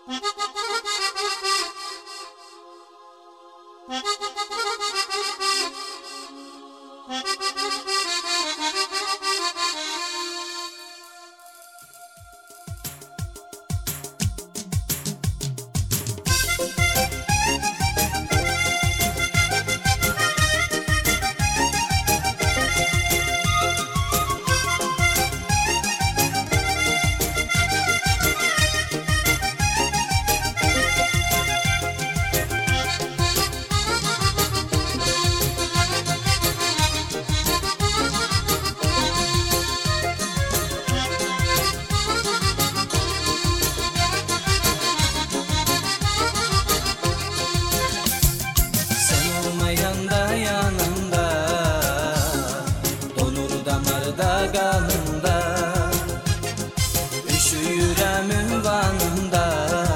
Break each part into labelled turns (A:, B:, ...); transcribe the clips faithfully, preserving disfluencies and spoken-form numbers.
A: Üşüyürəm ünvanında,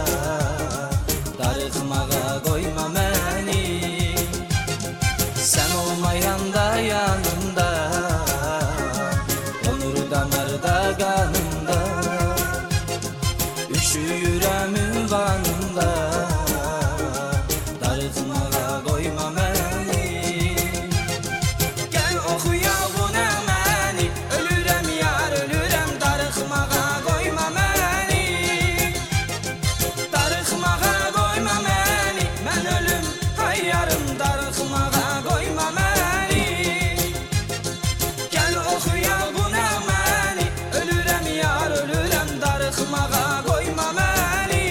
A: darıxmağa qoyma məni. Sən olmayanda yanımda, donur damarda qanımda. Üşüyürəm ünvanında, darıxmağa qoyma məni. Gəl oxuya bu nəməni, ölürəm yar ölürəm, darıxmağa qoyma məni. Darıxmağa qoyma məni, mən ölüm hayyarım, darıxmağa qoyma məni. Gəl oxuya bu nəməni, ölürəm yar ölürəm, darıxmağa qoyma məni.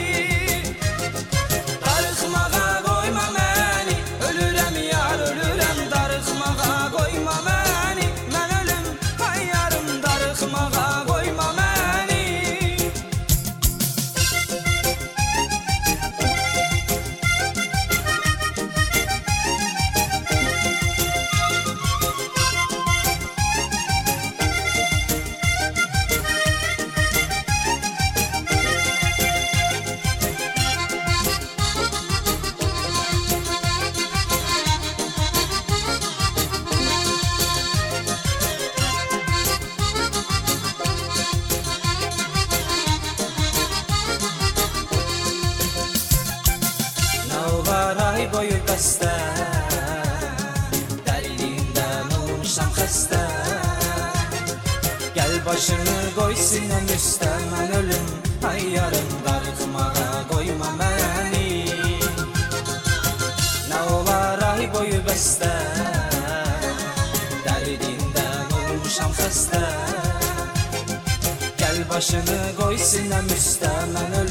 A: Darıxmağa qoyma məni, ölürəm yar ölürəm, darıxmağa qoyma məni. Mən ölüm hayyarım, darıxmağa qoyma məni. Nə olar ay boyu bəstə, dərilindən olmuşam xəstə. Gəl başını qoy sinəm üstə, mən ölüm hayyarım, darıxmağa qoyma məni. Nə olar ay boyu bəstə, dərilindən olmuşam xəstə. Gəl başını qoy sinəm üstə, mən ölüm